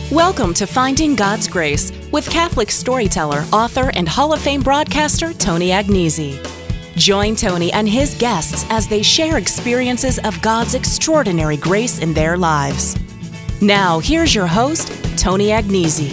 Welcome to Finding God's Grace with Catholic storyteller, author, and Hall of Fame broadcaster Tony Agnesi. Join Tony and his guests as they share experiences of God's extraordinary grace in their lives. Now, here's your host, Tony Agnesi.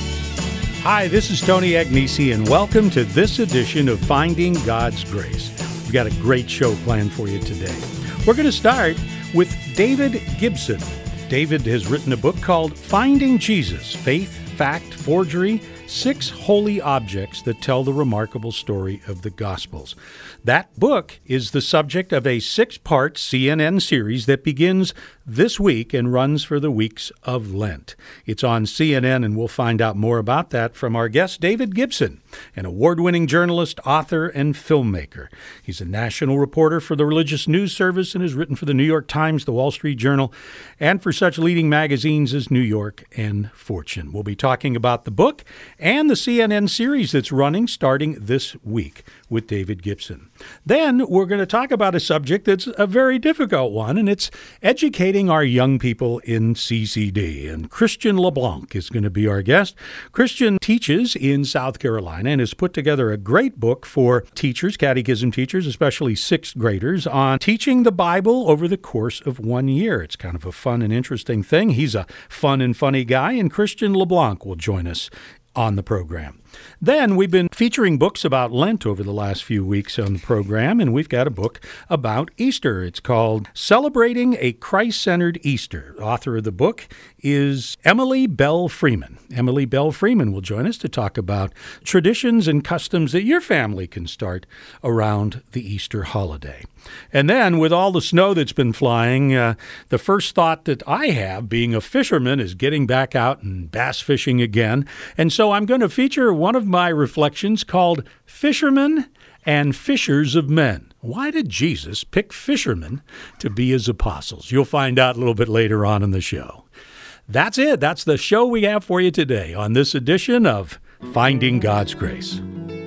Hi, this is Tony Agnesi, and welcome to this edition of Finding God's Grace. We've got a great show planned for you today. We're going to start with David Gibson. David has written a book called Finding Jesus, Faith, Fact, Forgery, 6 Holy Objects That Tell the Remarkable Story of the Gospels. That book is the subject of a 6-part CNN series that begins this week and runs for the weeks of Lent. It's on CNN, and we'll find out more about that from our guest, David Gibson, an award-winning journalist, author, and filmmaker. He's a national reporter for the Religious News Service and has written for the New York Times, the Wall Street Journal, and for such leading magazines as New York and Fortune. We'll be talking about the book and the CNN series that's running starting this week with David Gibson. Then we're going to talk about a subject that's a very difficult one, and it's educating our young people in CCD. And Christian LeBlanc is going to be our guest. Christian teaches in South Carolina and has put together a great book for teachers, catechism teachers, especially 6th graders, on teaching the Bible over the course of 1 year. It's kind of a fun and interesting thing. He's a fun and funny guy, and Christian LeBlanc will join us on the program. Then we've been featuring books about Lent over the last few weeks on the program, and we've got a book about Easter. It's called Celebrating a Christ-Centered Easter. The author of the book is Emily Bell Freeman. Emily Bell Freeman will join us to talk about traditions and customs that your family can start around the Easter holiday. And then, with all the snow that's been flying, the first thought that I have, being a fisherman, is getting back out and bass fishing again. And so I'm going to feature one of my reflections called Fishermen and Fishers of Men. Why did Jesus pick fishermen to be his apostles? You'll find out a little bit later on in the show. That's it. That's the show we have for you today on this edition of Finding God's Grace.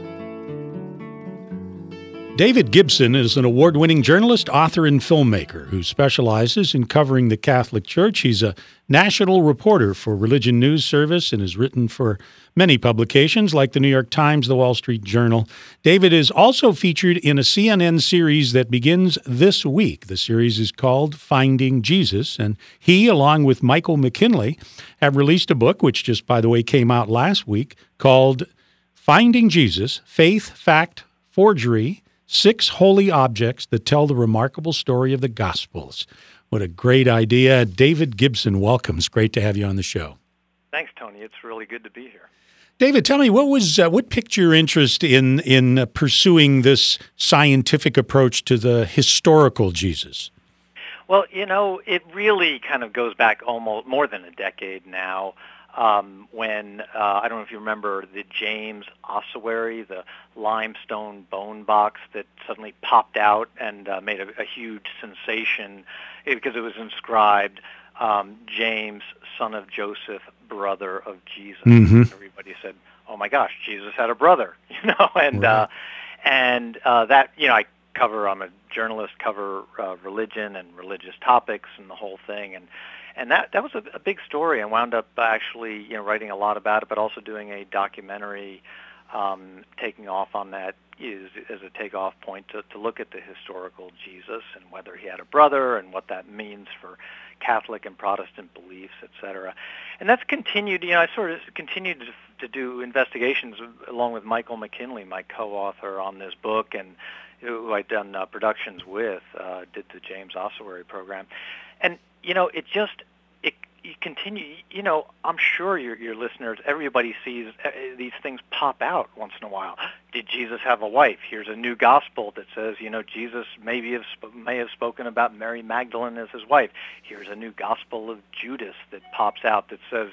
David Gibson is an award-winning journalist, author, and filmmaker who specializes in covering the Catholic Church. He's a national reporter for Religion News Service and has written for many publications like the New York Times, the Wall Street Journal. David is also featured in a CNN series that begins this week. The series is called Finding Jesus, and he, along with Michael McKinley, have released a book, which just, by the way, came out last week, called Finding Jesus, Faith, Fact, Forgery, 6 Holy Objects That Tell the Remarkable Story of the Gospels. What a great idea. David Gibson, welcome. It's great to have you on the show. Thanks, Tony. It's really good to be here. David, tell me, what piqued your interest in pursuing this scientific approach to the historical Jesus? Well, it really kind of goes back almost more than a decade now. When, I don't know if you remember the James ossuary, the limestone bone box that suddenly popped out and made a huge sensation because it was inscribed, James, son of Joseph, brother of Jesus. Mm-hmm. Everybody said, oh my gosh, Jesus had a brother, and right. That, I'm a journalist, cover religion and religious topics and the whole thing, and that was a big story. I wound up actually, writing a lot about it, but also doing a documentary, taking off on that as a takeoff point to look at the historical Jesus and whether he had a brother and what that means for Catholic and Protestant beliefs, etc. And that's continued. I sort of continued to do investigations along with Michael McKinley, my co-author on this book, and who I'd done productions with, did the James Ossuary program. And, you continue, I'm sure your listeners, everybody sees these things pop out once in a while. Did Jesus have a wife? Here's a new gospel that says, Jesus may have spoken about Mary Magdalene as his wife. Here's a new gospel of Judas that pops out that says,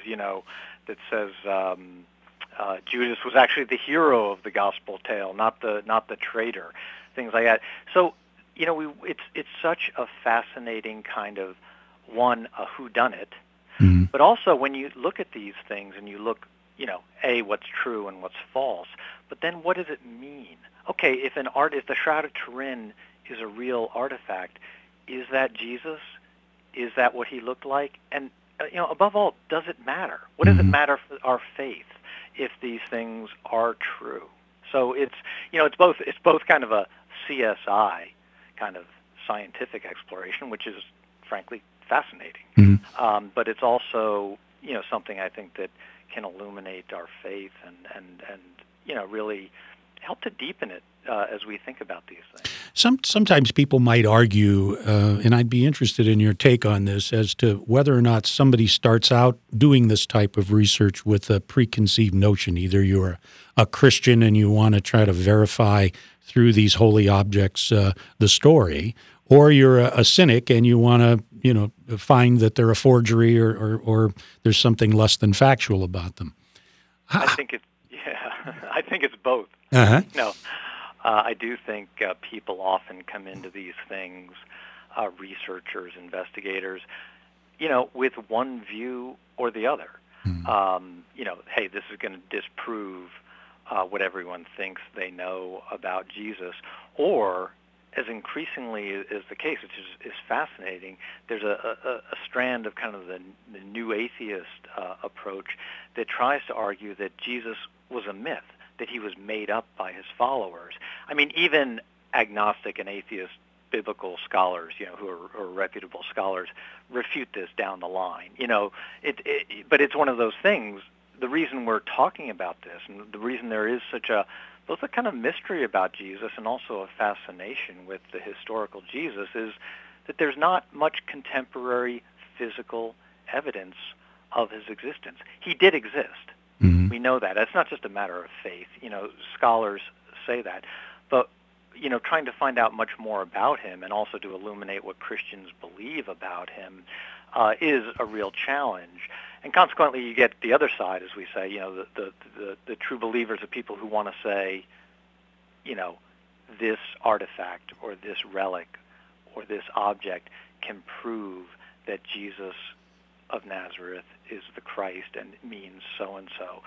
Judas was actually the hero of the gospel tale, not the traitor, things like that. So, it's such a fascinating kind of a whodunit. Mm-hmm. But also when you look at these things and you look, what's true and what's false, but then what does it mean? Okay, if the Shroud of Turin is a real artifact, is that Jesus? Is that what he looked like? And above all, does it matter? What does it matter for our faith if these things are true? So it's both kind of a CSI kind of scientific exploration, which is frankly fascinating. But it's also something I think that can illuminate our faith and really help to deepen it as we think about these things. Sometimes people might argue, and I'd be interested in your take on this, as to whether or not somebody starts out doing this type of research with a preconceived notion. Either you're a Christian and you want to try to verify through these holy objects the story, or you're a cynic and you want to find that they're a forgery or there's something less than factual about them. I think it's both. Uh-huh. I do think people often come into these things, researchers, investigators, with one view or the other. Hey, this is going to disprove what everyone thinks they know about Jesus, or, as increasingly is the case, which is fascinating, there's a strand of kind of the new atheist approach that tries to argue that Jesus was a myth, that he was made up by his followers. I mean, even agnostic and atheist biblical scholars, who are reputable scholars, refute this down the line. But it's one of those things. The reason we're talking about this, and the reason there is both a kind of mystery about Jesus and also a fascination with the historical Jesus, is that there's not much contemporary physical evidence of his existence. He did exist. We know that. It's not just a matter of faith. Scholars say that. But, trying to find out much more about him and also to illuminate what Christians believe about him is a real challenge. And consequently, you get the other side, as we say, the true believers are people who want to say, this artifact or this relic or this object can prove that Jesus of Nazareth is the Christ and means so and so.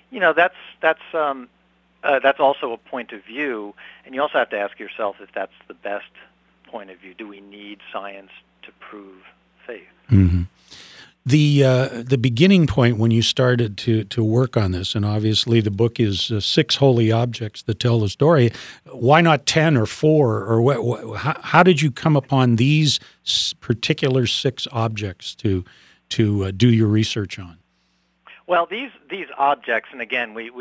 That's also a point of view, and you also have to ask yourself if that's the best point of view. Do we need science to prove faith? Mm-hmm. The beginning point when you started to work on this, and obviously the book is 6 holy objects that tell the story. Why not 10 or 4? Or how did you come upon these particular 6 objects to do your research on? Well, these objects, and again, we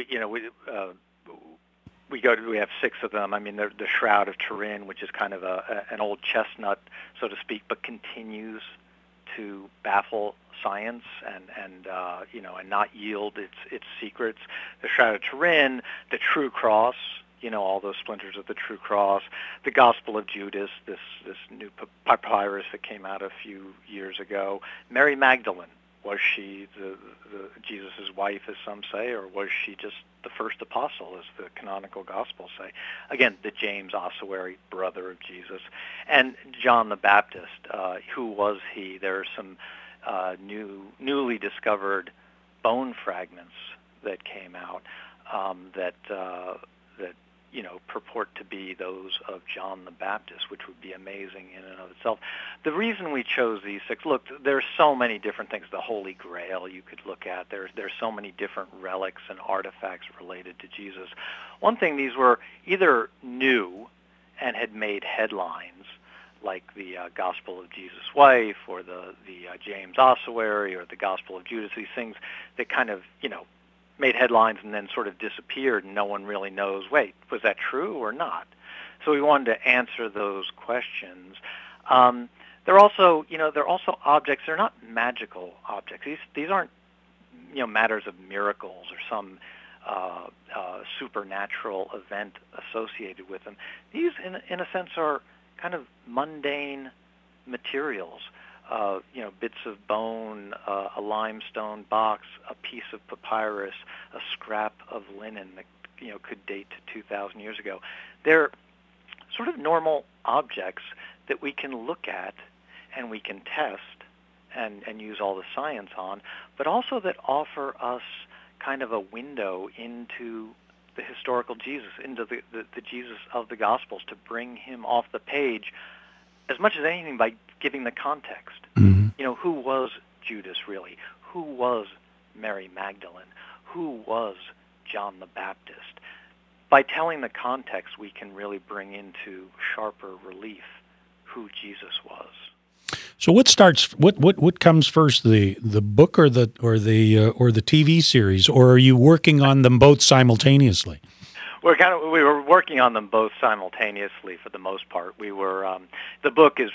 have 6 of them. I mean, the Shroud of Turin, which is kind of an old chestnut, so to speak, but continues to baffle science and not yield its secrets. The Shroud of Turin, the True Cross, all those splinters of the True Cross, the Gospel of Judas, this new papyrus that came out a few years ago, Mary Magdalene. Was she the Jesus' wife, as some say, or was she just the first apostle, as the canonical Gospels say? Again, the James Ossuary, brother of Jesus, and John the Baptist. Who was he? There are some newly discovered bone fragments that came out that purport to be those of John the Baptist, which would be amazing in and of itself. The reason we chose these 6, look, there's so many different things. The Holy Grail you could look at. There's so many different relics and artifacts related to Jesus. One thing, these were either new and had made headlines, like the Gospel of Jesus' wife or the James Ossuary or the Gospel of Judas, these things that kind of, made headlines and then sort of disappeared, and no one really knows, wait, was that true or not? So we wanted to answer those questions. They're also objects. They're not magical objects. These aren't, matters of miracles or some supernatural event associated with them. These, in a sense, are kind of mundane materials. Bits of bone, a limestone box, a piece of papyrus, a scrap of linen that could date to 2,000 years ago. They're sort of normal objects that we can look at and we can test and use all the science on, but also that offer us kind of a window into the historical Jesus, into the Jesus of the Gospels, to bring him off the page as much as anything by giving the context. Mm-hmm. Who was Judas really? Who was Mary Magdalene? Who was John the Baptist? By telling the context, we can really bring into sharper relief who Jesus was. So what comes first, the book or the TV series, or are you working on them both simultaneously? We were working on them both simultaneously for the most part. We were the book is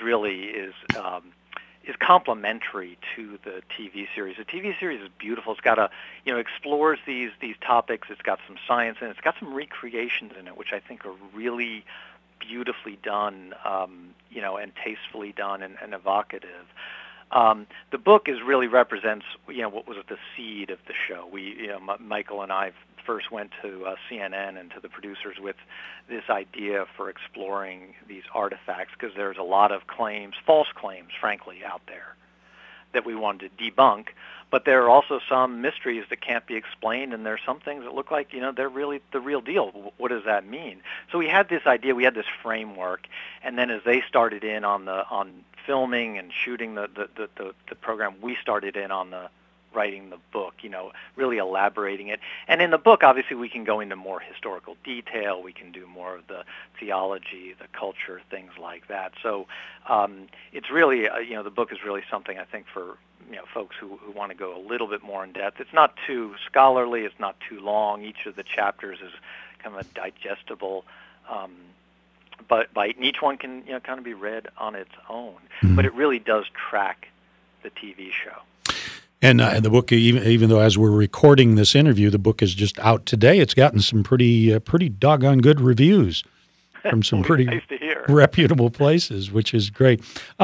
complementary to the TV series. The TV series is beautiful. It's got explores these topics. It's got some science in it. It's got some recreations in it, which I think are really beautifully done, and tastefully done and evocative. The book really represents, what was the seed of the show. Michael and I first went to CNN and to the producers with this idea for exploring these artifacts, because there's a lot of false claims, frankly, out there that we wanted to debunk. But there are also some mysteries that can't be explained, and there's some things that look like, they're really the real deal. What does that mean? So we had this idea, we had this framework, and then as they started in on filming and shooting the program, we started in on writing the book, really elaborating it. And in the book, obviously, we can go into more historical detail. We can do more of the theology, the culture, things like that. So it's really, the book is really something, I think, for folks who want to go a little bit more in depth. It's not too scholarly. It's not too long. Each of the chapters is kind of a digestible bite, and each one can kind of be read on its own. Mm-hmm. But it really does track the TV show. And the book, even though as we're recording this interview, the book is just out today, it's gotten some pretty doggone good reviews from some pretty nice to hear. Reputable places, which is great.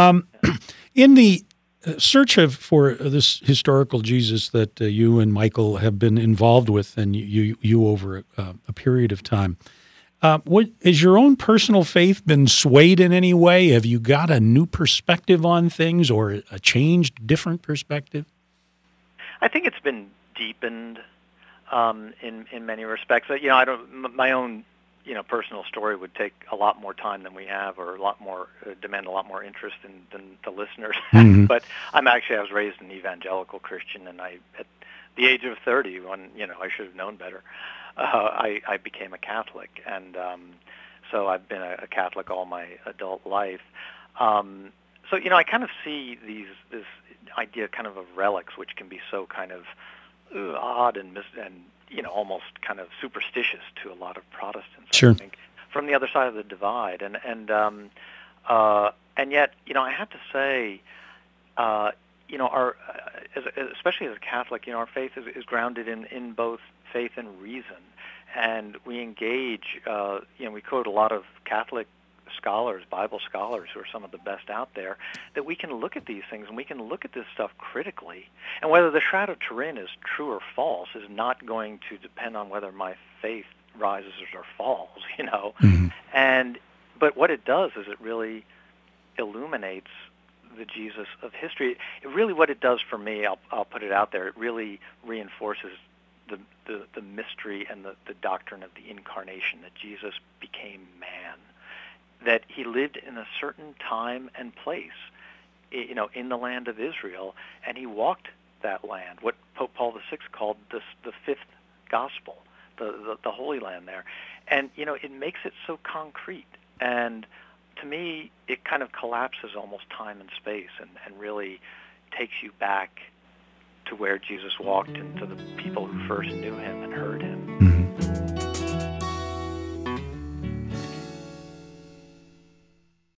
In the search for this historical Jesus that you and Michael have been involved with, and you over a period of time, has your own personal faith been swayed in any way? Have you got a new perspective on things, or a changed, different perspective? I think it's been deepened in many respects. My own personal story would take a lot more time than we have, or demand a lot more interest than the listeners. Mm-hmm. But I was raised an evangelical Christian, and at the age of 30, when I should have known better, I became a Catholic, and so I've been a Catholic all my adult life. So I kind of see this idea kind of relics, which can be so kind of odd and almost kind of superstitious to a lot of Protestants. Sure. I think, from the other side of the divide, and yet I have to say, our especially as a Catholic, our faith is grounded in both faith and reason, and we engage. We quote a lot of Catholic scholars, Bible scholars, who are some of the best out there, that we can look at these things and we can look at this stuff critically. And whether the Shroud of Turin is true or false is not going to depend on whether my faith rises or falls, Mm-hmm. But what it does is it really illuminates the Jesus of history. What it does for me, I'll put it out there, it really reinforces the mystery and the doctrine of the incarnation, that Jesus became man, that he lived in a certain time and place, in the land of Israel, and he walked that land, what Pope Paul VI called the fifth gospel, the Holy Land there. And, it makes it so concrete. And to me, it kind of collapses almost time and space and really takes you back to where Jesus walked and to the people who first knew him and heard him. Mm-hmm.